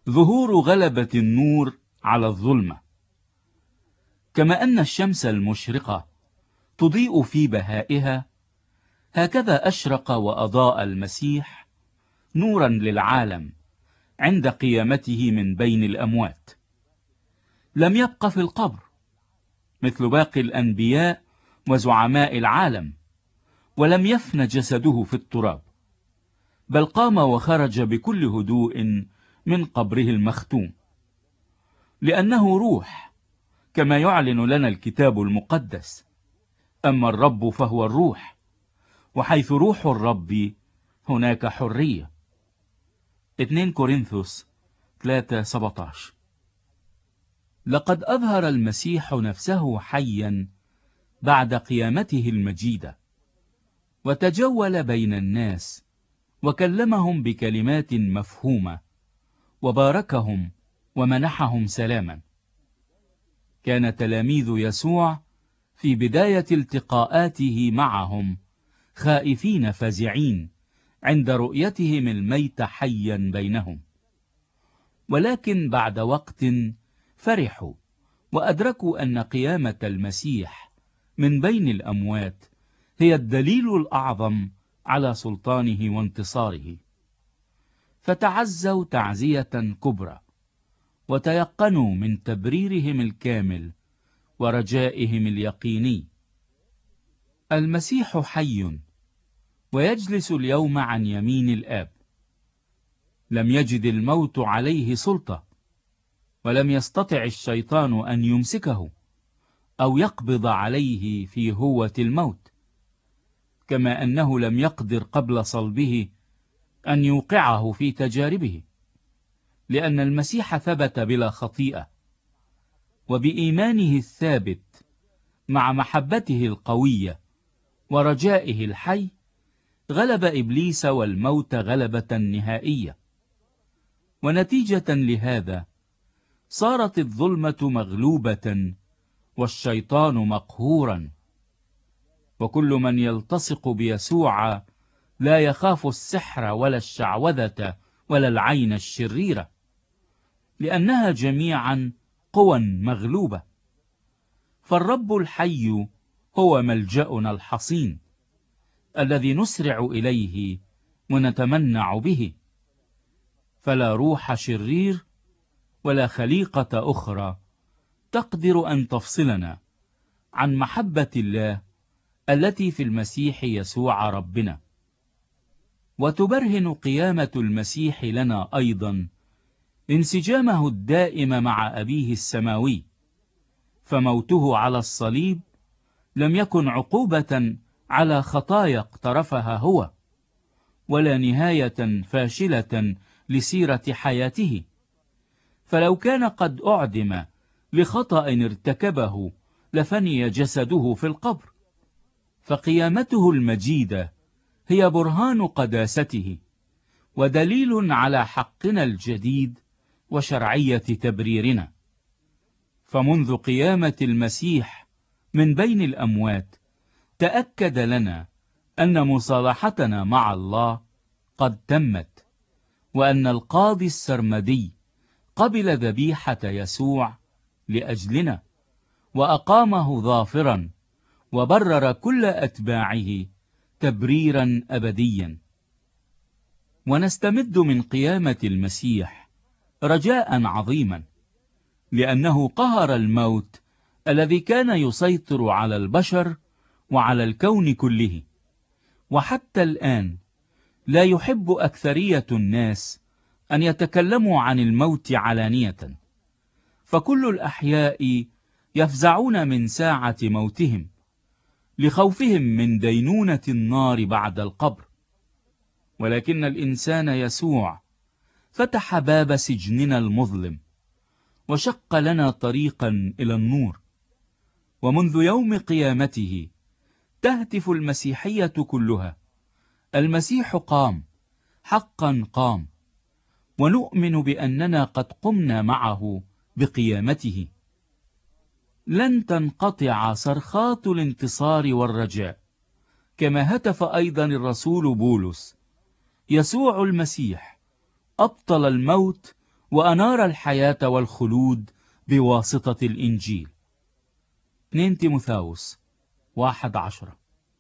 ظهور غلبة النور على الظلمة. كما أن الشمس المشرقة تضيء في بهائها، هكذا أشرق وأضاء المسيح نورا للعالم عند قيامته من بين الأموات. لم يبق في القبر مثل باقي الأنبياء وزعماء العالم، ولم يفن جسده في التراب، بل قام وخرج بكل هدوء من قبره المختوم، لأنه روح كما يعلن لنا الكتاب المقدس. أما الرب فهو الروح، وحيث روح الرب هناك حرية. 2 كورنثوس 3:17. لقد أظهر المسيح نفسه حيا بعد قيامته المجيدة، وتجول بين الناس وكلمهم بكلمات مفهومة، وباركهم ومنحهم سلاما. كان تلاميذ يسوع في بداية التقاءاته معهم خائفين فزعين عند رؤيتهم الميت حيا بينهم، ولكن بعد وقت فرحوا وأدركوا أن قيامة المسيح من بين الأموات هي الدليل الأعظم على سلطانه وانتصاره، فتعزوا تعزية كبرى، وتيقنوا من تبريرهم الكامل ورجائهم اليقيني. المسيح حي ويجلس اليوم عن يمين الآب. لم يجد الموت عليه سلطة، ولم يستطع الشيطان أن يمسكه أو يقبض عليه في هوة الموت، كما أنه لم يقدر قبل صلبه أن يوقعه في تجاربه، لأن المسيح ثبت بلا خطيئة، وبإيمانه الثابت مع محبته القوية ورجائه الحي غلب إبليس والموت غلبة نهائية. ونتيجة لهذا صارت الظلمة مغلوبة والشيطان مقهورا، وكل من يلتصق بيسوع لا يخاف السحر ولا الشعوذة ولا العين الشريرة، لأنها جميعا قوى مغلوبة. فالرب الحي هو ملجأنا الحصين الذي نسرع إليه ونتمنع به، فلا روح شرير ولا خليقة أخرى تقدر أن تفصلنا عن محبة الله التي في المسيح يسوع ربنا. وتبرهن قيامة المسيح لنا أيضا انسجامه الدائم مع أبيه السماوي، فموته على الصليب لم يكن عقوبة على خطايا اقترفها هو، ولا نهاية فاشلة لسيرة حياته، فلو كان قد أعدم لخطأ ارتكبه لفني جسده في القبر. فقيامته المجيدة هي برهان قداسته ودليل على حقنا الجديد وشرعية تبريرنا. فمنذ قيامة المسيح من بين الأموات تأكد لنا أن مصالحتنا مع الله قد تمت، وأن القاضي السرمدي قبل ذبيحة يسوع لأجلنا وأقامه ظافرا، وبرر كل أتباعه تبريرا أبديا. ونستمد من قيامة المسيح رجاء عظيما، لأنه قهر الموت الذي كان يسيطر على البشر وعلى الكون كله. وحتى الآن لا يحب أكثرية الناس أن يتكلموا عن الموت علانية، فكل الأحياء يفزعون من ساعة موتهم لخوفهم من دينونة النار بعد القبر. ولكن الإنسان يسوع فتح باب سجننا المظلم وشق لنا طريقا إلى النور. ومنذ يوم قيامته تهتف المسيحية كلها: المسيح قام، حقا قام، ونؤمن بأننا قد قمنا معه بقيامته. لن تنقطع صرخات الانتصار والرجاء، كما هتف أيضا الرسول بولس: يسوع المسيح أبطل الموت وأنار الحياة والخلود بواسطة الإنجيل. 2 تيموثاوس 1:10.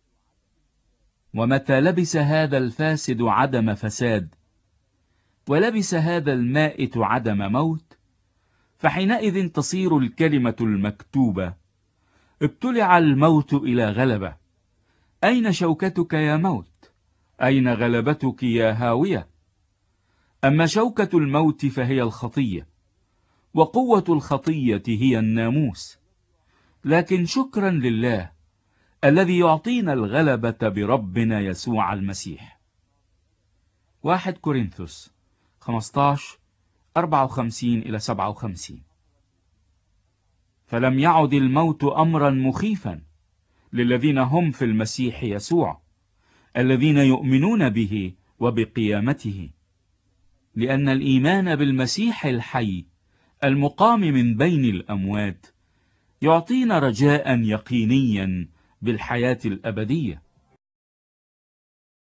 ومتى لبس هذا الفاسد عدم فساد، ولبس هذا المائت عدم موت، فحينئذ تصير الكلمة المكتوبة: ابتلع الموت إلى غلبة. أين شوكتك يا موت؟ أين غلبتك يا هاوية؟ أما شوكة الموت فهي الخطية، وقوة الخطية هي الناموس. لكن شكرا لله الذي يعطينا الغلبة بربنا يسوع المسيح. 1 كورنثوس 15:54-57. فلم يعد الموت أمرا مخيفا للذين هم في المسيح يسوع، الذين يؤمنون به وبقيامته، لأن الإيمان بالمسيح الحي المقام من بين الأموات يعطينا رجاء يقينيا بالحياة الأبدية.